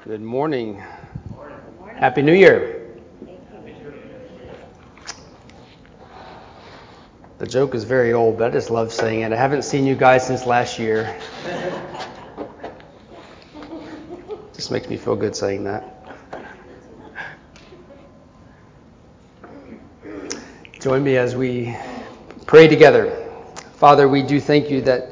Good morning. Happy New Year. The joke is very old, but I just love saying it. I haven't seen you guys since last year. Just makes me feel good saying that. Join me as we pray together. Father, we do thank you that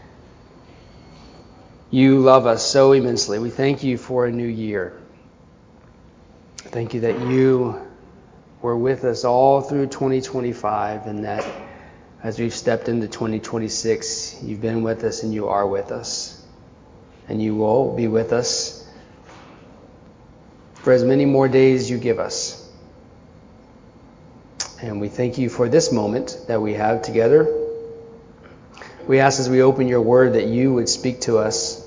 you love us so immensely. We thank you for a new year. Thank you that you were with us all through 2025 and that as we've stepped into 2026, you've been with us and you are with us. And you will be with us for as many more days you give us. And we thank you for this moment that we have together. We ask as we open your word that you would speak to us.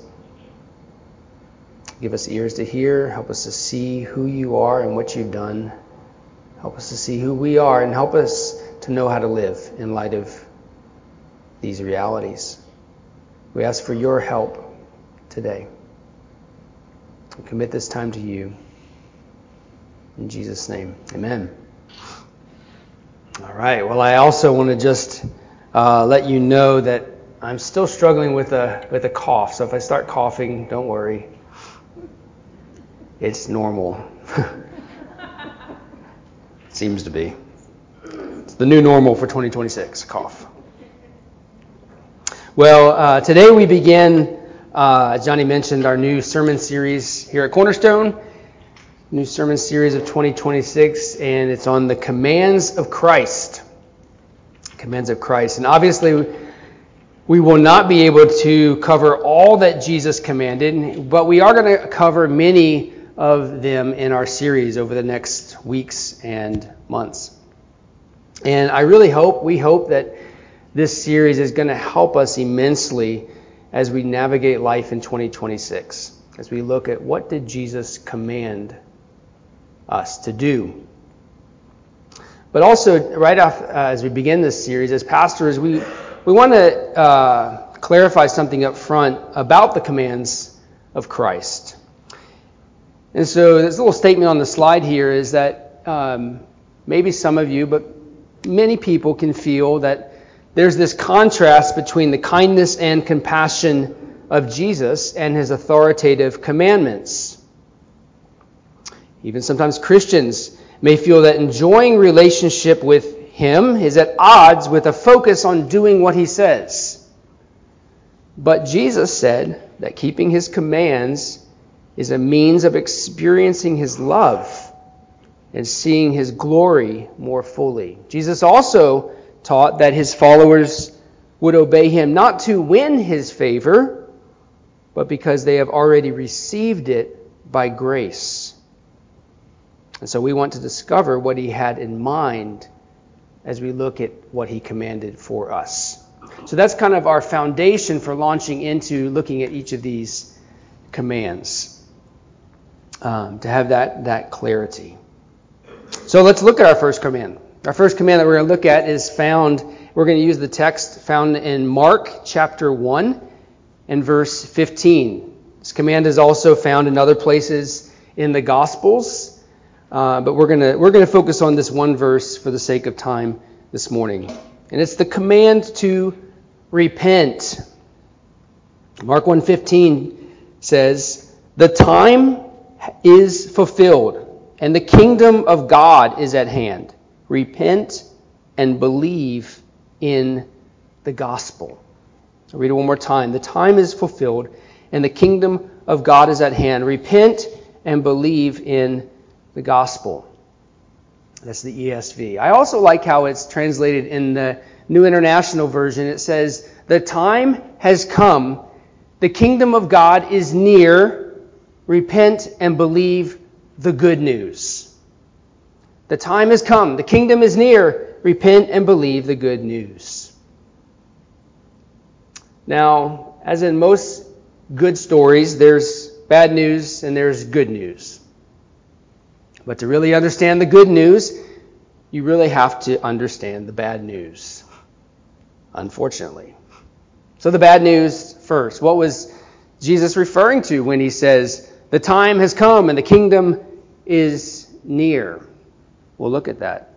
Give us ears to hear. Help us to see who you are and what you've done. Help us to see who we are and help us to know how to live in light of these realities. We ask for your help today. We commit this time to you. In Jesus' name, amen. All right. Well, I also want to just let you know that I'm still struggling with a cough. So if I start coughing, don't worry. It's normal. Seems to be. It's the new normal for 2026, cough. Well, today we begin, as Johnny mentioned, our new sermon series here at Cornerstone. New sermon series of 2026, and it's on the commands of Christ. Commands of Christ. And obviously, we will not be able to cover all that Jesus commanded, but we are going to cover many of them in our series over the next weeks and months. And we hope that this series is going to help us immensely as we navigate life in 2026, as we look at what did Jesus command us to do. But also, right off as we begin this series, as pastors, we want to clarify something up front about the commands of Christ. And so this little statement on the slide here is that maybe some of you, but many people can feel that there's this contrast between the kindness and compassion of Jesus and his authoritative commandments. Even sometimes Christians may feel that enjoying relationship with him is at odds with a focus on doing what he says. But Jesus said that keeping his commands is a means of experiencing his love and seeing his glory more fully. Jesus also taught that his followers would obey him not to win his favor, but because they have already received it by grace. And so we want to discover what he had in mind as we look at what he commanded for us. So that's kind of our foundation for launching into looking at each of these commands, to have that clarity. So let's look at our first command. Our first command that we're going to look at is we're going to use the text found in Mark chapter 1 and verse 15. This command is also found in other places in the Gospels. But we're going to focus on this one verse for the sake of time this morning. And it's the command to repent. Mark 1:15 says, "The time is fulfilled, and the kingdom of God is at hand. Repent and believe in the gospel." I'll read it one more time. "The time is fulfilled, and the kingdom of God is at hand. Repent and believe in the gospel." That's the ESV. I also like how it's translated in the New International Version. It says, "The time has come. The kingdom of God is near. Repent and believe the good news." The time has come. The kingdom is near. Repent and believe the good news. Now, as in most good stories, there's bad news and there's good news. But to really understand the good news, you really have to understand the bad news, unfortunately. So the bad news first. What was Jesus referring to when he says the time has come and the kingdom is near. We'll look at that.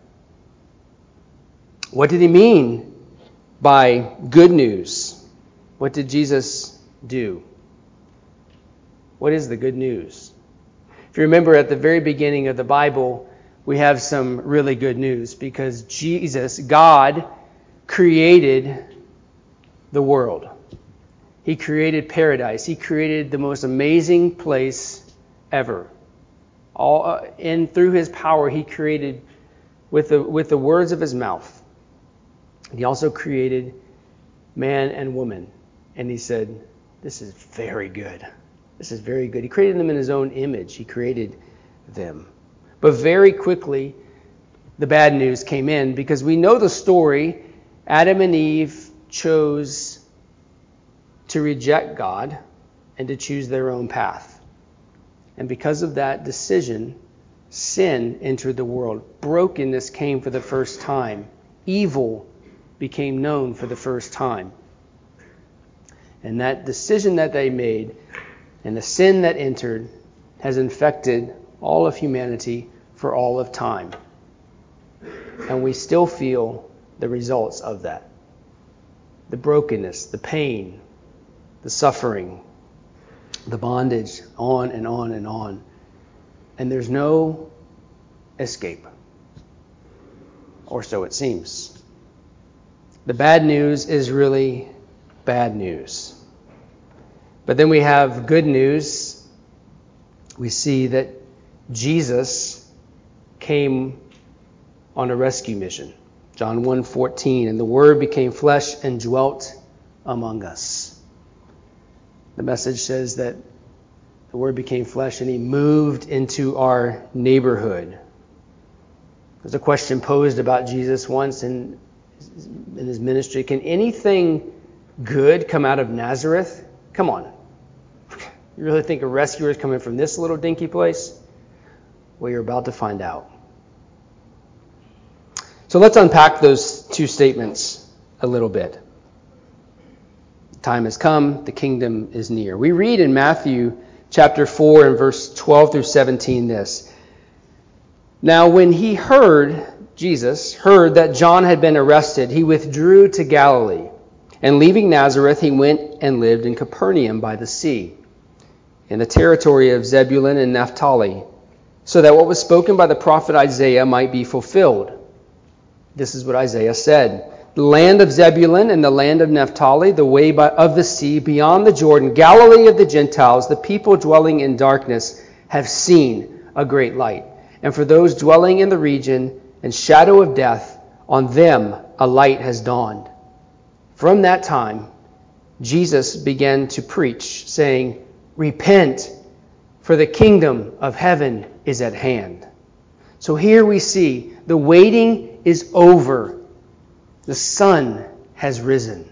What did he mean by good news? What did Jesus do? What is the good news? If you remember at the very beginning of the Bible, we have some really good news because Jesus, God, created the world. He created paradise. He created the most amazing place ever. And through his power, he created with the words of his mouth. He also created man and woman. And he said, this is very good. This is very good. He created them in his own image. He created them. But very quickly, the bad news came in because we know the story. Adam and Eve chose to reject God and to choose their own path. And because of that decision, sin entered the world. Brokenness came for the first time. Evil became known for the first time. And that decision that they made and the sin that entered has infected all of humanity for all of time. And we still feel the results of that. The brokenness, the pain, the suffering, the bondage, on and on and on. And there's no escape. Or so it seems. The bad news is really bad news. But then we have good news. We see that Jesus came on a rescue mission. John 1:14, and the Word became flesh and dwelt among us. The message says that the Word became flesh and he moved into our neighborhood. There's a question posed about Jesus once in his ministry. Can anything good come out of Nazareth? Come on. You really think a rescuer is coming from this little dinky place? Well, you're about to find out. So let's unpack those two statements a little bit. The time has come, the kingdom is near. We read in Matthew chapter 4 and verse 12 through 17 this. Now when Jesus heard that John had been arrested, he withdrew to Galilee. And leaving Nazareth, he went and lived in Capernaum by the sea, in the territory of Zebulun and Naphtali, so that what was spoken by the prophet Isaiah might be fulfilled. This is what Isaiah said. The land of Zebulun and the land of Naphtali, the way of the sea, beyond the Jordan, Galilee of the Gentiles, the people dwelling in darkness have seen a great light. And for those dwelling in the region and shadow of death, on them a light has dawned. From that time, Jesus began to preach, saying, repent, for the kingdom of heaven is at hand. So here we see the waiting is over. The sun has risen.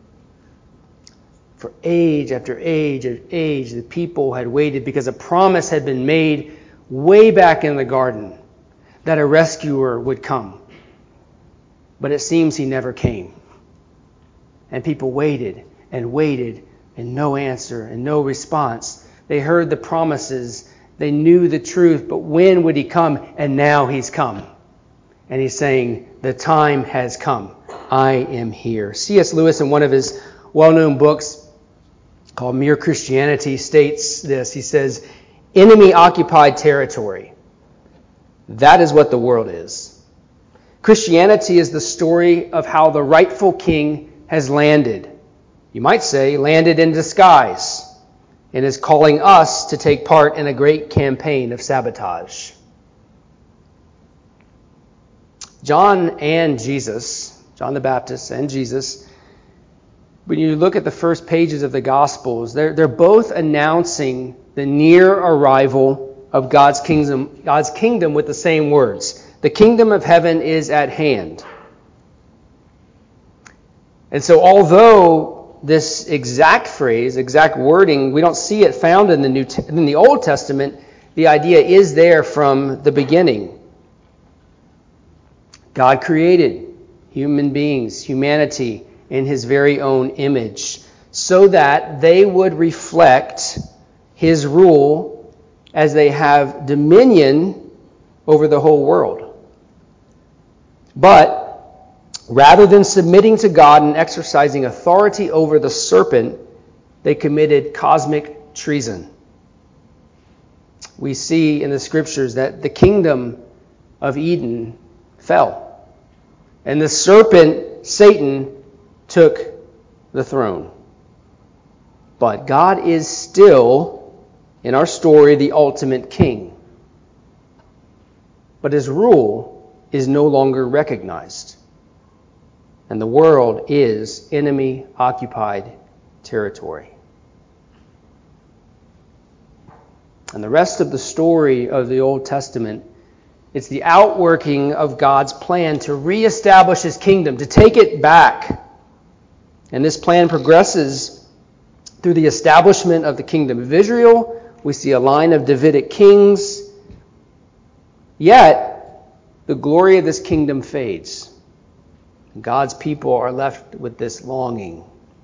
For age after age after age, the people had waited because a promise had been made way back in the garden that a rescuer would come. But it seems he never came. And people waited and waited, and no answer and no response. They heard the promises. They knew the truth, but when would he come? And now he's come. And he's saying, the time has come. I am here. C.S. Lewis, in one of his well-known books called Mere Christianity, states this. He says, enemy-occupied territory. That is what the world is. Christianity is the story of how the rightful king has landed. You might say, landed in disguise, and is calling us to take part in a great campaign of sabotage. John the Baptist and Jesus, when you look at the first pages of the Gospels, they're both announcing the near arrival of God's kingdom with the same words. The kingdom of heaven is at hand. And so although this exact phrase, exact wording, we don't see it found in the Old Testament, the idea is there from the beginning. God created human beings, humanity, in his very own image, so that they would reflect his rule as they have dominion over the whole world. But rather than submitting to God and exercising authority over the serpent, they committed cosmic treason. We see in the scriptures that the kingdom of Eden fell, and the serpent, Satan, took the throne. But God is still, in our story, the ultimate king. But his rule is no longer recognized, and the world is enemy-occupied territory. And the rest of the story of the Old Testament, it's the outworking of God's plan to reestablish his kingdom, to take it back. And this plan progresses through the establishment of the kingdom of Israel. We see a line of Davidic kings. Yet, the glory of this kingdom fades. God's people are left with this longing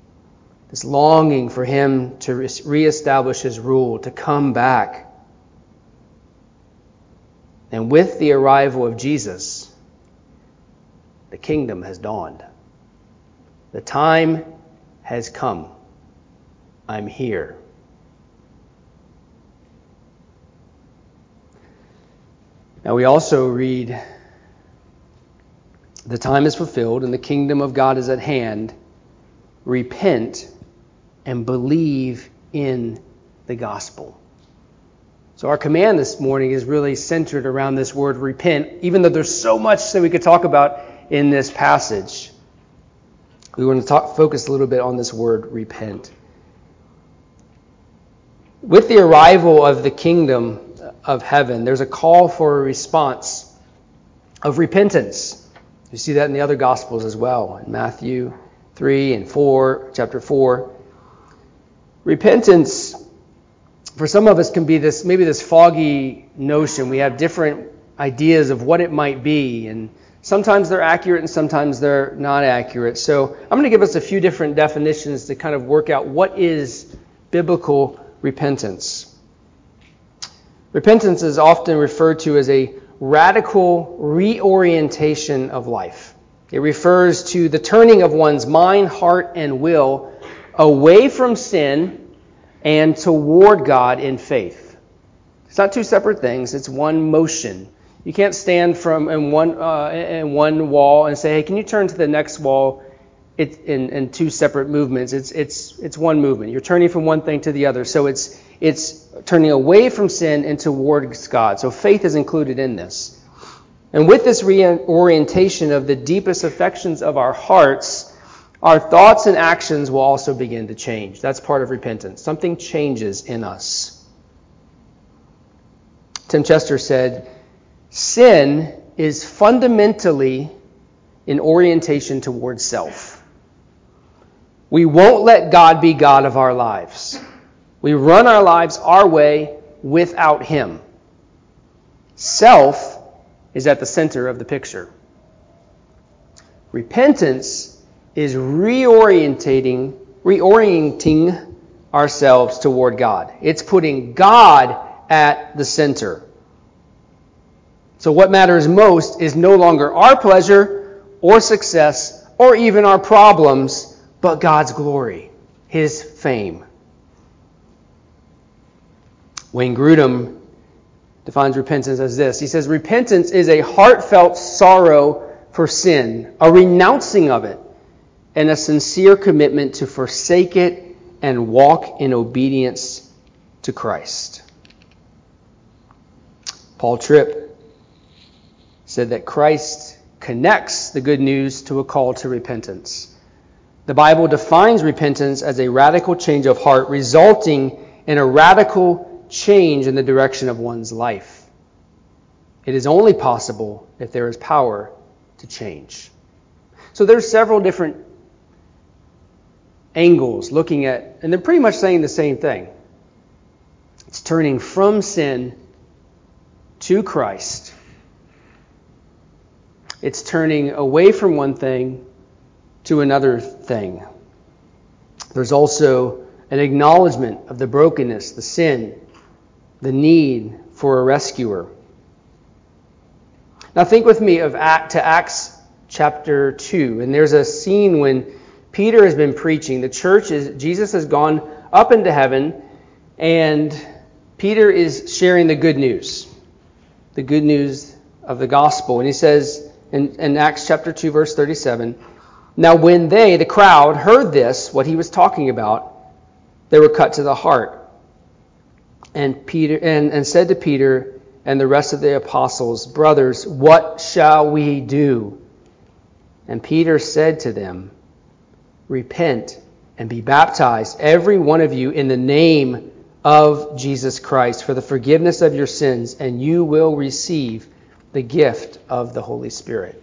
for him to reestablish his rule, to come back. And with the arrival of Jesus, the kingdom has dawned. The time has come. I'm here. Now we also read, the time is fulfilled and the kingdom of God is at hand. Repent and believe in the gospel. So our command this morning is really centered around this word repent, even though there's so much that we could talk about in this passage. We want to focus a little bit on this word repent. With the arrival of the kingdom of heaven, there's a call for a response of repentance. You see that in the other Gospels as well, in Matthew 3 and 4, chapter 4. Repentance, for some of us, can be this foggy notion. We have different ideas of what it might be, and sometimes they're accurate and sometimes they're not accurate. So I'm going to give us a few different definitions to kind of work out what is biblical repentance. Repentance is often referred to as a radical reorientation of life. It refers to the turning of one's mind, heart, and will away from sin and toward God in faith. It's not two separate things. It's one motion. You can't stand in one wall and say, "Hey, can you turn to the next wall?" It's in two separate movements. It's one movement. You're turning from one thing to the other. So it's turning away from sin and towards God. So faith is included in this. And with this reorientation of the deepest affections of our hearts, our thoughts and actions will also begin to change. That's part of repentance. Something changes in us. Tim Chester said, sin is fundamentally an orientation towards self. We won't let God be God of our lives. We run our lives our way without him. Self is at the center of the picture. Repentance is reorienting ourselves toward God. It's putting God at the center. So what matters most is no longer our pleasure or success or even our problems, but God's glory, his fame. Wayne Grudem defines repentance as this. He says, repentance is a heartfelt sorrow for sin, a renouncing of it, and a sincere commitment to forsake it and walk in obedience to Christ. Paul Tripp said that Christ connects the good news to a call to repentance. The Bible defines repentance as a radical change of heart, resulting in a radical change in the direction of one's life. It is only possible if there is power to change. So there's several different angles looking at, and they're pretty much saying the same thing. It's turning from sin to Christ. It's turning away from one thing to another thing. There's also an acknowledgement of the brokenness, the sin, the need for a rescuer. Now think with me to Acts chapter 2, and there's a scene when Peter has been preaching. Jesus has gone up into heaven, and Peter is sharing the good news of the gospel. And he says in Acts chapter 2, verse 37, "Now when they, the crowd, heard this," what he was talking about, "they were cut to the heart, and said to Peter and the rest of the apostles, 'Brothers, what shall we do?' And Peter said to them, 'Repent and be baptized, every one of you, in the name of Jesus Christ for the forgiveness of your sins, and you will receive the gift of the Holy Spirit.'"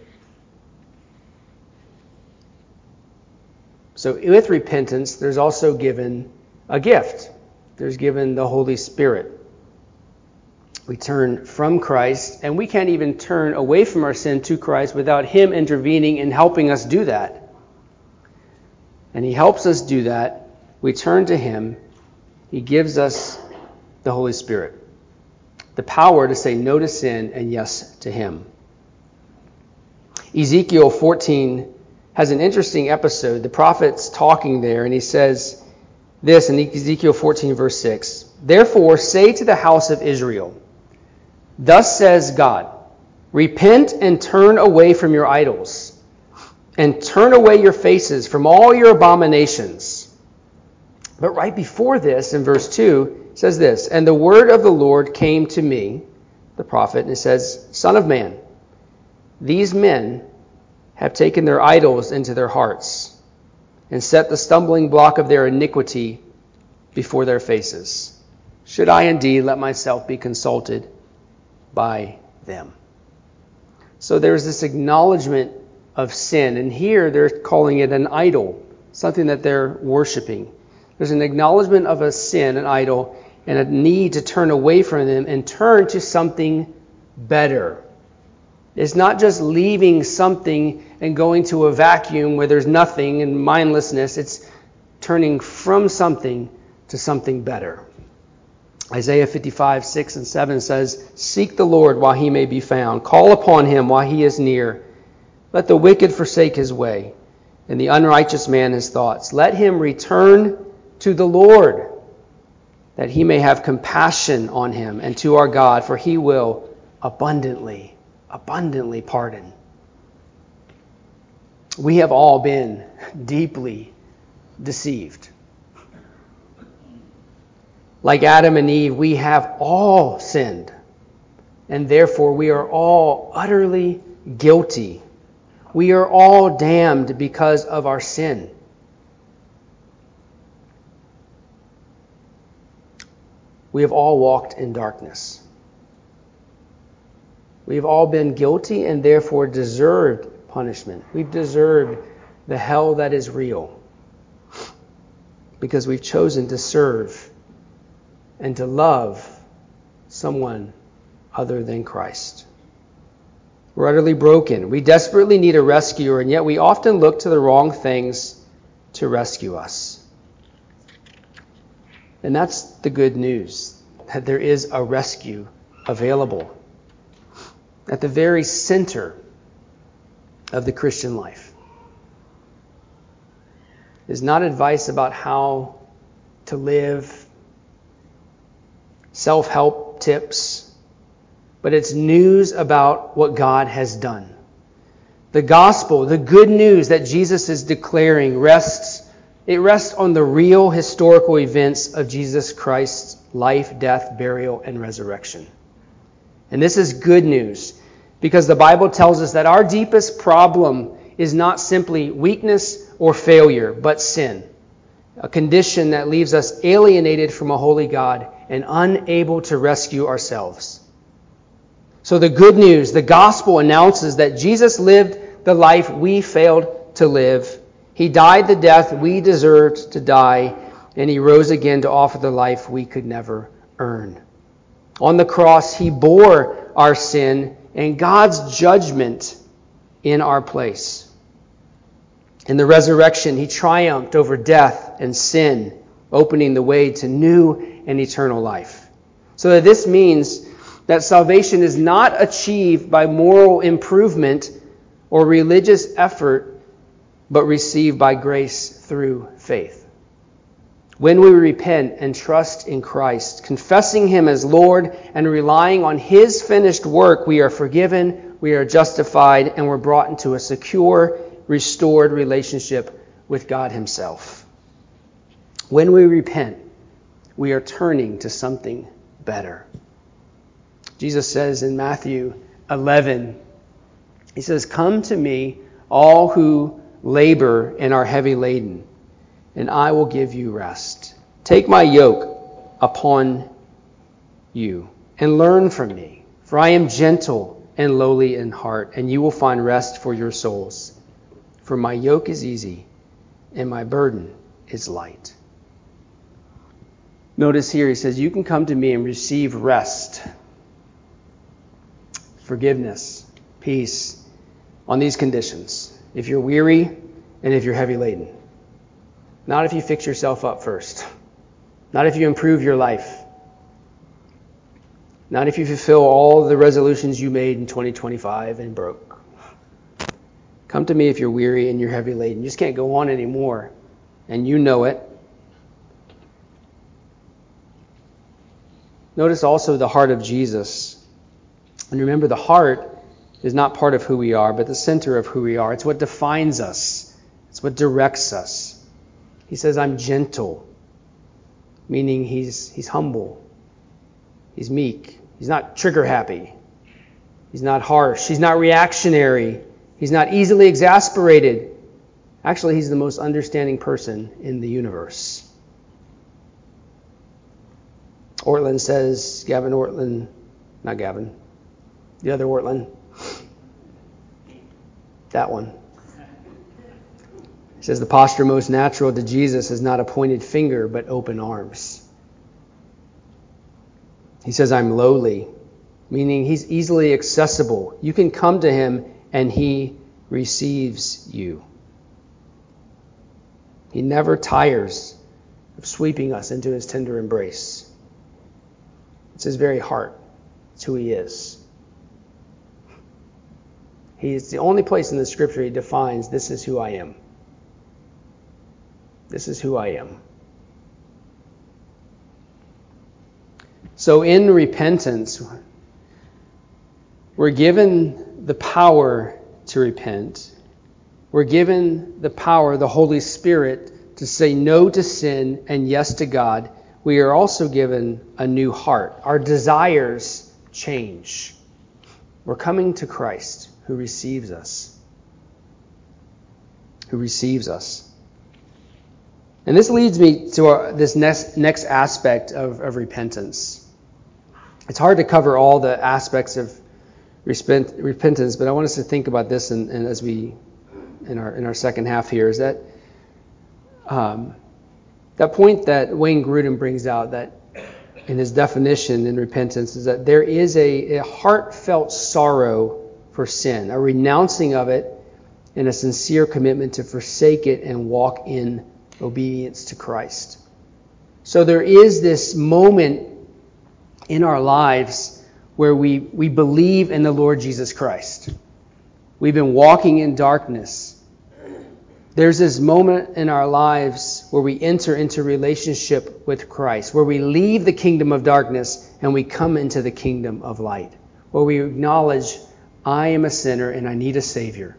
So with repentance, there's also given a gift. There's given the Holy Spirit. We turn from Christ, and we can't even turn away from our sin to Christ without Him intervening and helping us do that. And He helps us do that. We turn to Him. He gives us the Holy Spirit, the power to say no to sin and yes to Him. Ezekiel 14 has an interesting episode. The prophet's talking there, and he says this in Ezekiel 14, verse 6, "Therefore say to the house of Israel, thus says God, repent and turn away from your idols, and turn away your faces from all your abominations." But right before this, in verse 2, it says this, "And the word of the Lord came to me," the prophet, and it says, "Son of man, these men have taken their idols into their hearts, and set the stumbling block of their iniquity before their faces. Should I indeed let myself be consulted by them?" So there's this acknowledgement of sin, and here they're calling it an idol, something that they're worshiping. There's an acknowledgement of a sin, an idol, and a need to turn away from them and turn to something better. It's not just leaving something and going to a vacuum where there's nothing and mindlessness. It's turning from something to something better. Isaiah 55, 6 and 7 says, "Seek the Lord while He may be found. Call upon Him while He is near. Let the wicked forsake his way, and the unrighteous man his thoughts. Let him return to the Lord, that He may have compassion on him, and to our God, for He will abundantly pardon." We have all been deeply deceived. Like Adam and Eve, we have all sinned, and therefore we are all utterly guilty. We are all damned because of our sin. We have all walked in darkness. We've all been guilty and therefore deserved punishment. We've deserved the hell that is real because we've chosen to serve and to love someone other than Christ. We're utterly broken. We desperately need a rescuer, and yet we often look to the wrong things to rescue us. And that's the good news, that there is a rescue available at the very center of the Christian life. It's not advice about how to live, self-help tips, but it's news about what God has done. The gospel, the good news that Jesus is declaring rests on the real historical events of Jesus Christ's life, death, burial, and resurrection. And this is good news because the Bible tells us that our deepest problem is not simply weakness or failure, but sin, a condition that leaves us alienated from a holy God and unable to rescue ourselves. So the good news, the gospel, announces that Jesus lived the life we failed to live. He died the death we deserved to die, and He rose again to offer the life we could never earn. On the cross, He bore our sin and God's judgment in our place. In the resurrection, He triumphed over death and sin, opening the way to new and eternal life. So that this means that salvation is not achieved by moral improvement or religious effort, but received by grace through faith. When we repent and trust in Christ, confessing Him as Lord and relying on His finished work, we are forgiven, we are justified, and we're brought into a secure, restored relationship with God Himself. When we repent, we are turning to something better. Jesus says in Matthew 11, He says, "Come to me, all who labor and are heavy laden, and I will give you rest. Take my yoke upon you and learn from me, for I am gentle and lowly in heart, and you will find rest for your souls. For my yoke is easy and my burden is light." Notice here, He says, you can come to me and receive rest, forgiveness, peace, on these conditions. If you're weary and if you're heavy laden. Not if you fix yourself up first. Not if you improve your life. Not if you fulfill all the resolutions you made in 2025 and broke. Come to me if you're weary and you're heavy laden. You just can't go on anymore. And you know it. Notice also the heart of Jesus. And remember, the heart is not part of who we are, but the center of who we are. It's what defines us. It's what directs us. He says, I'm gentle, meaning he's humble. He's meek. He's not trigger happy. He's not harsh. He's not reactionary. He's not easily exasperated. Actually, he's the most understanding person in the universe. Ortlund says, Gavin Ortlund, not Gavin, the other Ortlund, that one. He says the posture most natural to Jesus is not a pointed finger, but open arms. He says, I'm lowly, meaning he's easily accessible. You can come to him and he receives you. He never tires of sweeping us into his tender embrace. It's his very heart. It's who he is. He's the only place in the scripture he defines, this is who I am. This is who I am. So in repentance, we're given the power to repent. We're given the power, the Holy Spirit, to say no to sin and yes to God. We are also given a new heart. Our desires change. We're coming to Christ who receives us. Who receives us. And this leads me to this next aspect of repentance. It's hard to cover all the aspects of repentance, but I want us to think about this and as we in our second half here is that that point that Wayne Grudem brings out that in his definition in repentance is that there is a heartfelt sorrow for sin, a renouncing of it, and a sincere commitment to forsake it and walk in obedience to Christ. So there is this moment in our lives where we believe in the Lord Jesus Christ. We've been walking in darkness. There's this moment in our lives where we enter into relationship with Christ, where we leave the kingdom of darkness and we come into the kingdom of light, where we acknowledge, I am a sinner and I need a Savior.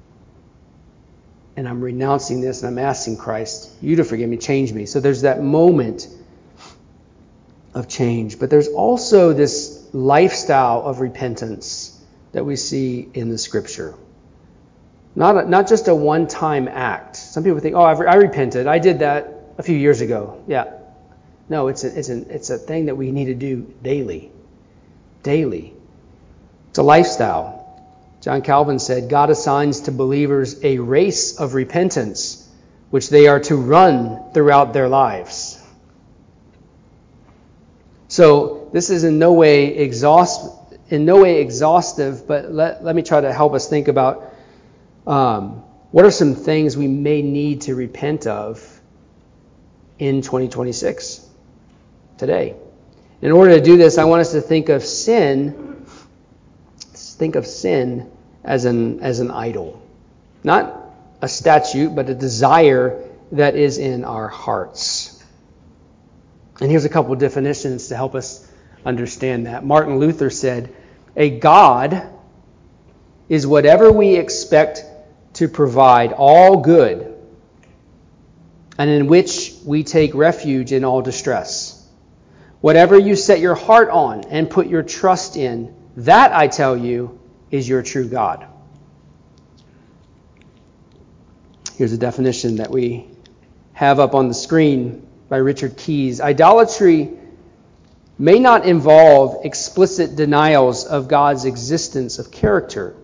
And I'm renouncing this and I'm asking Christ, you to forgive me, change me. So there's that moment of change. But there's also this lifestyle of repentance that we see in the Scripture. Not just a one-time act. Some people think, I repented. I did that a few years ago. Yeah. No, it's a thing that we need to do daily. Daily. It's a lifestyle. John Calvin said, God assigns to believers a race of repentance, which they are to run throughout their lives. So this is in no way exhaustive, but let me try to help us think about what are some things we may need to repent of in 2026, today. In order to do this, I want us to think of sin as an idol. Not a statute, but a desire that is in our hearts. And here's a couple of definitions to help us understand that. Martin Luther said, "A God is whatever we expect to provide all good, and in which we take refuge in all distress. Whatever you set your heart on and put your trust in, that, I tell you, is your true God." Here's a definition that we have up on the screen by Richard Keyes. Idolatry may not involve explicit denials of God's existence of character.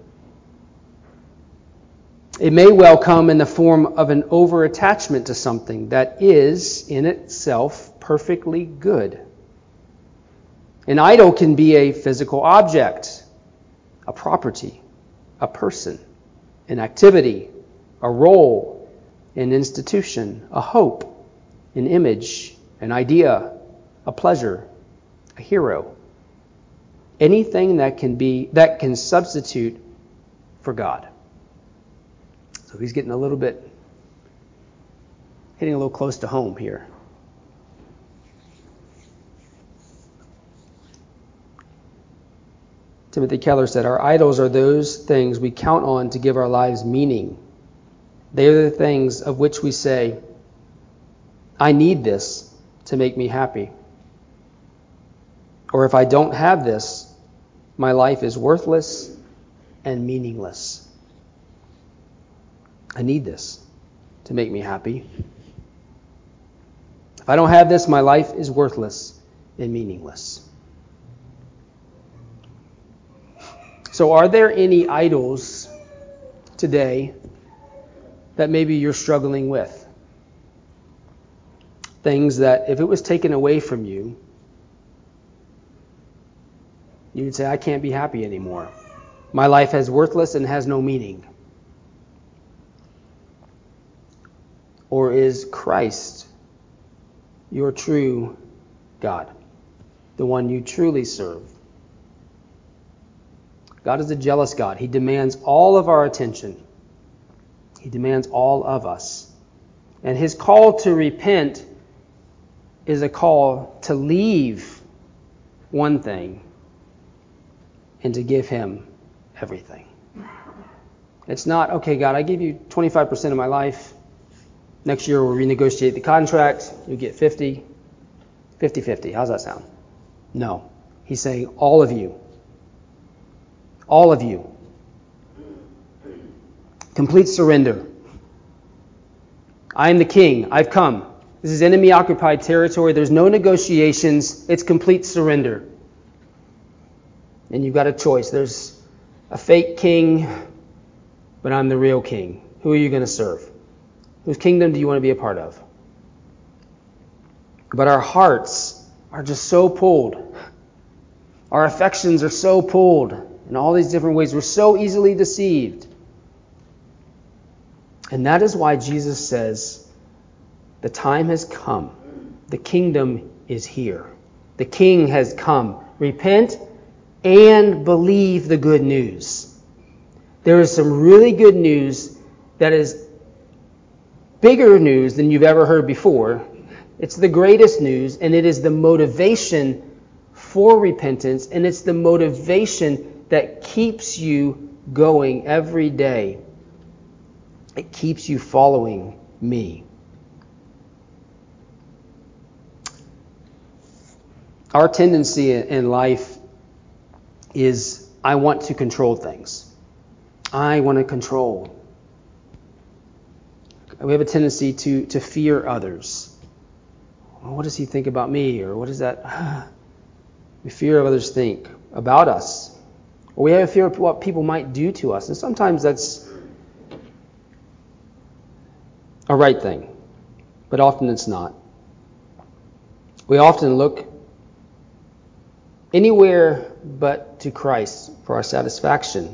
It may well come in the form of an over-attachment to something that is, in itself, perfectly good. An idol can be a physical object, a property, a person, an activity, a role, an institution, a hope, an image, an idea, a pleasure, a hero. Anything that can substitute for God. So he's hitting a little close to home here. Timothy Keller said, "Our idols are those things we count on to give our lives meaning. They are the things of which we say, 'I need this to make me happy.' Or if I don't have this, my life is worthless and meaningless." I need this to make me happy. If I don't have this, my life is worthless and meaningless. So are there any idols today that maybe you're struggling with? Things that if it was taken away from you, you would say, "I can't be happy anymore. My life is worthless and has no meaning." Or is Christ your true God, the one you truly serve? God is a jealous God. He demands all of our attention. He demands all of us. And his call to repent is a call to leave one thing and to give him everything. It's not, "Okay, God, I give you 25% of my life. Next year we'll renegotiate the contract. You get 50-50. How's that sound?" No. He's saying, all of you. All of you. Complete surrender. I am the king. I've come. This is enemy-occupied territory. There's no negotiations. It's complete surrender. And you've got a choice. There's a fake king, but I'm the real king. Who are you going to serve? Whose kingdom do you want to be a part of? But our hearts are just so pulled. Our affections are so pulled in all these different ways. We're so easily deceived. And that is why Jesus says, the time has come. The kingdom is here. The king has come. Repent and believe the good news. There is some really good news that is bigger news than you've ever heard before. It's the greatest news, and it is the motivation for repentance, and it's the motivation that keeps you going every day. It keeps you following me. Our tendency in life is, I want to control things. I want to control. We have a tendency to fear others. Well, what does he think about me? Or what is that? We fear what others think about us. Or we have a fear of what people might do to us. And sometimes that's a right thing. But often it's not. We often look anywhere but to Christ for our satisfaction.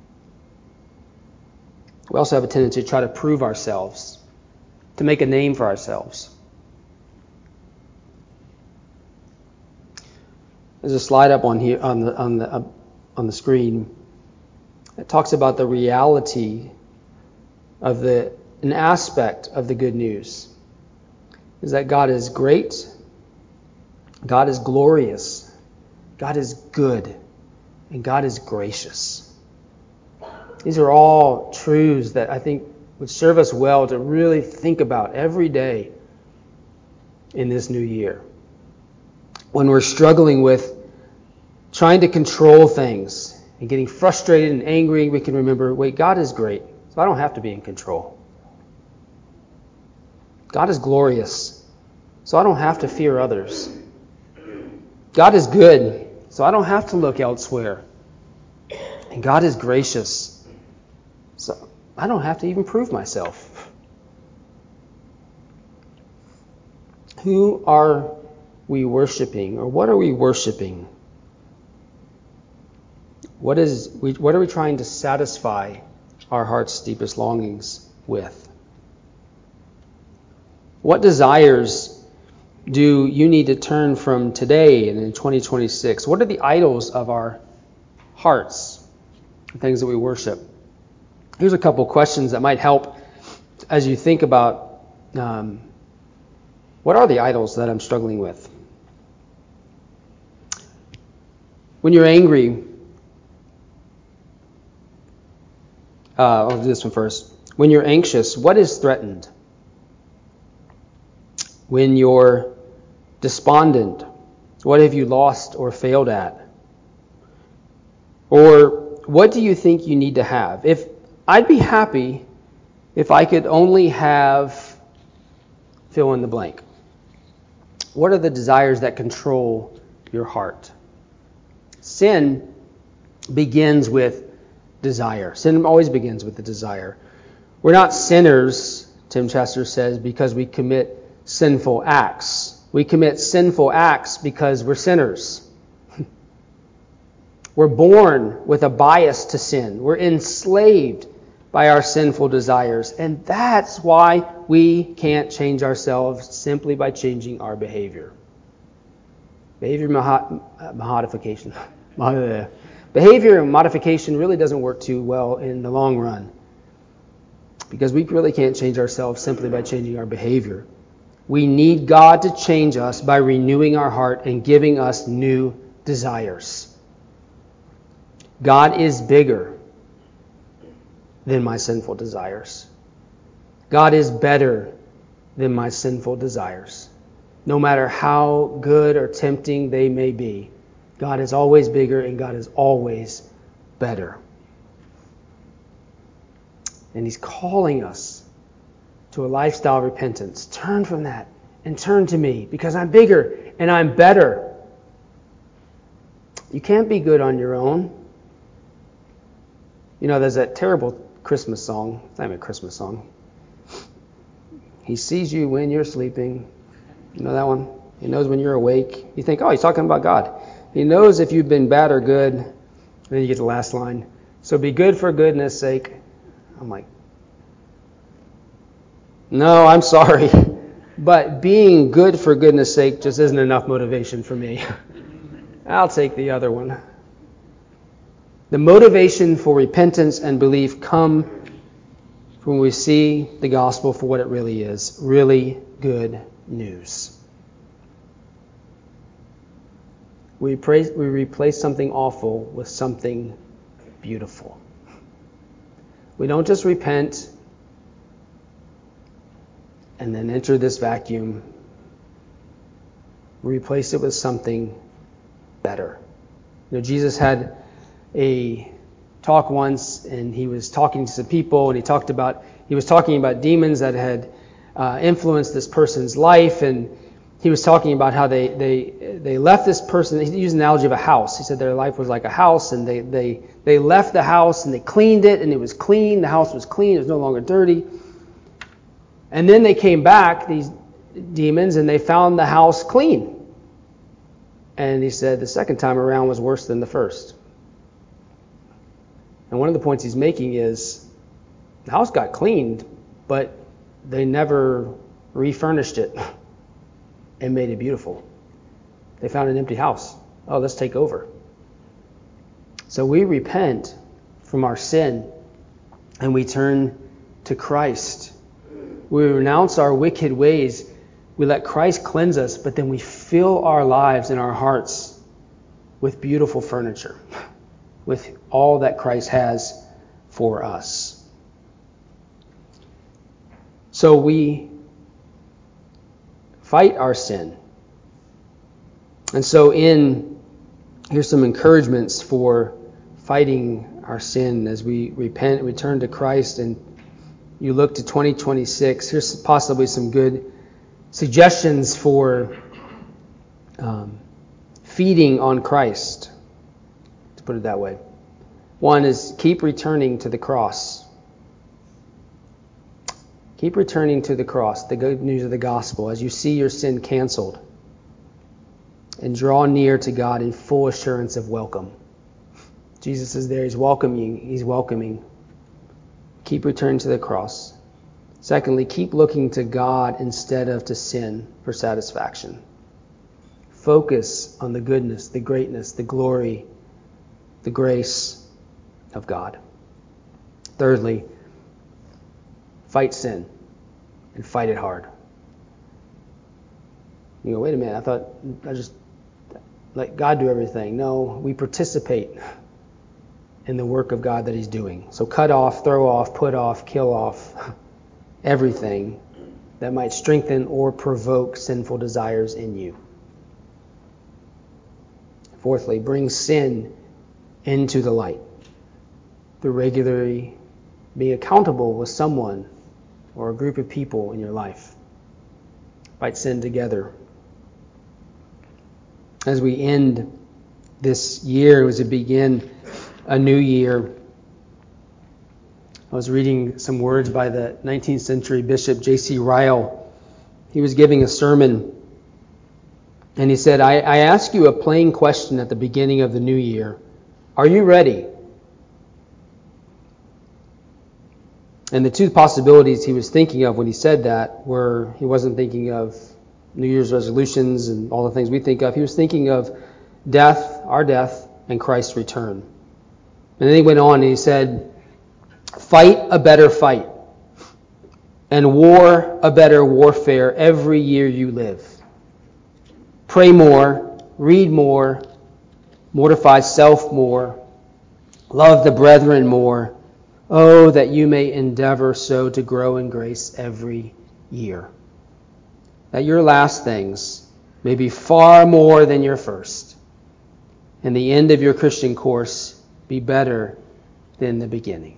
We also have a tendency to try to prove ourselves, to make a name for ourselves. There's a slide up on here on the screen. It talks about the reality of an aspect of the good news is that God is great, God is glorious, God is good, and God is gracious. These are all truths that I think would serve us well to really think about every day in this new year. When we're struggling with trying to control things and getting frustrated and angry, we can remember, wait, God is great, so I don't have to be in control. God is glorious, so I don't have to fear others. God is good, so I don't have to look elsewhere. And God is gracious, so I don't have to even prove myself. Who are we worshiping, or what are we worshiping? What are we trying to satisfy our heart's deepest longings with? What desires do you need to turn from today and in 2026? What are the idols of our hearts, things that we worship? Here's a couple questions that might help as you think about what are the idols that I'm struggling with? When you're angry, I'll do this one first. When you're anxious, what is threatened? When you're despondent, what have you lost or failed at? Or what do you think you need to have? If I'd be happy if I could only have fill in the blank. What are the desires that control your heart? Sin begins with desire. Sin always begins with the desire. We're not sinners, Tim Chester says, because we commit sinful acts. We commit sinful acts because we're sinners. We're born with a bias to sin. We're enslaved by our sinful desires. And that's why we can't change ourselves simply by changing our behavior. Behavior modification. Behavior modification really doesn't work too well in the long run, because we really can't change ourselves simply by changing our behavior. We need God to change us by renewing our heart and giving us new desires. God is bigger than my sinful desires. God is better than my sinful desires. No matter how good or tempting they may be, God is always bigger and God is always better. And He's calling us to a lifestyle of repentance. Turn from that and turn to me, because I'm bigger and I'm better. You can't be good on your own. You know, there's that terrible Christmas song. It's not even a Christmas song. He sees you when you're sleeping. You know that one? He knows when you're awake. You think, oh, he's talking about God. He knows if you've been bad or good. And then you get the last line. So be good for goodness sake. I'm like, no, I'm sorry. But being good for goodness sake just isn't enough motivation for me. I'll take the other one. The motivation for repentance and belief come from when we see the gospel for what it really is. Really good news. We replace something awful with something beautiful. We don't just repent and then enter this vacuum. We replace it with something better. You know, Jesus had a talk once, and he was talking to some people, and he was talking about demons that had influenced this person's life, and he was talking about how they left this person. He used an analogy of a house. He said their life was like a house, and they left the house and they cleaned it, and it was clean. The house was clean. It was no longer dirty. And then they came back, these demons, and they found the house clean. And he said the second time around was worse than the first. And one of the points he's making is the house got cleaned, but they never refurnished it and made it beautiful. They found an empty house. oh, let's take over. So we repent from our sin and we turn to Christ. We renounce our wicked ways. We let Christ cleanse us, but then we fill our lives and our hearts with beautiful furniture, with all that Christ has for us. So we fight our sin. And so here's some encouragements for fighting our sin as we repent and we turn to Christ and you look to 2026. Here's possibly some good suggestions for feeding on Christ, to put it that way. One is keep returning to the cross. Keep returning to the cross, the good news of the gospel, as you see your sin canceled. And draw near to God in full assurance of welcome. Jesus is there. He's welcoming. He's welcoming. Keep returning to the cross. Secondly, keep looking to God instead of to sin for satisfaction. Focus on the goodness, the greatness, the glory, the grace of God. Thirdly, fight sin and fight it hard. You go, wait a minute, I thought I just let God do everything. No, we participate in the work of God that He's doing. So cut off, throw off, put off, kill off everything that might strengthen or provoke sinful desires in you. Fourthly, bring sin into the light through regularly being accountable with someone or a group of people in your life. Fight sin together. As we end this year, as we begin a new year, I was reading some words by the 19th century Bishop J.C. Ryle. He was giving a sermon, and he said, I ask you a plain question at the beginning of the new year. Are you ready? And the two possibilities he was thinking of when he said that were, he wasn't thinking of New Year's resolutions and all the things we think of. He was thinking of death, our death, and Christ's return. And then he went on and he said, fight a better fight and war a better warfare every year you live. Pray more, read more, mortify self more, love the brethren more. Oh, that you may endeavor so to grow in grace every year. That your last things may be far more than your first, and the end of your Christian course be better than the beginning.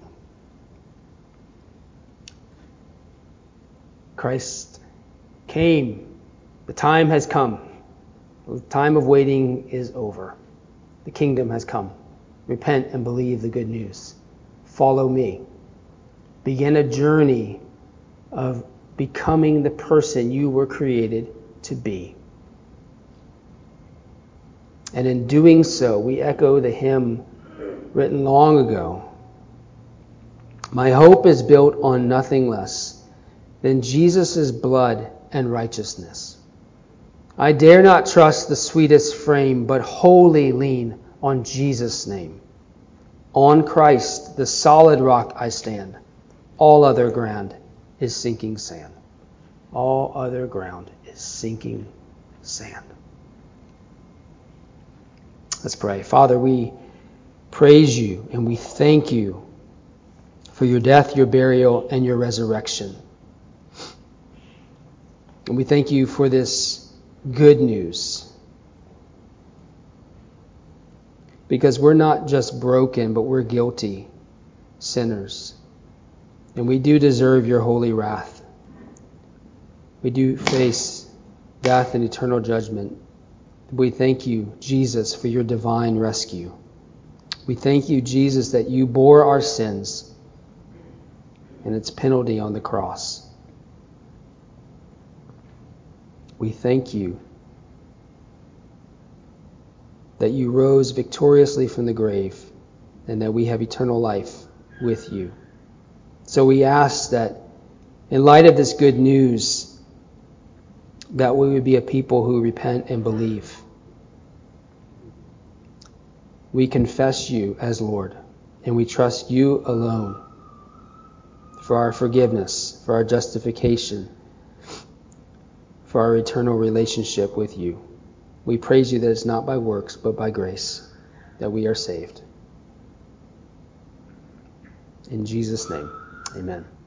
Christ came. The time has come. The time of waiting is over. The kingdom has come. Repent and believe the good news. Follow me. Begin a journey of becoming the person you were created to be. And in doing so, we echo the hymn written long ago. My hope is built on nothing less than Jesus' blood and righteousness. I dare not trust the sweetest frame, but wholly lean on Jesus' name. On Christ, the solid rock, I stand. All other ground is sinking sand. All other ground is sinking sand. Let's pray. Father, we praise you and we thank you for your death, your burial, and your resurrection. And we thank you for this good news. Because we're not just broken, but we're guilty sinners. And we do deserve your holy wrath. We do face death and eternal judgment. We thank you, Jesus, for your divine rescue. We thank you, Jesus, that you bore our sins and its penalty on the cross. We thank you that you rose victoriously from the grave and that we have eternal life with you. So we ask that in light of this good news, that we would be a people who repent and believe. We confess you as Lord, and we trust you alone for our forgiveness, for our justification, for our eternal relationship with you. We praise you that it's not by works, but by grace that we are saved. In Jesus' name, amen.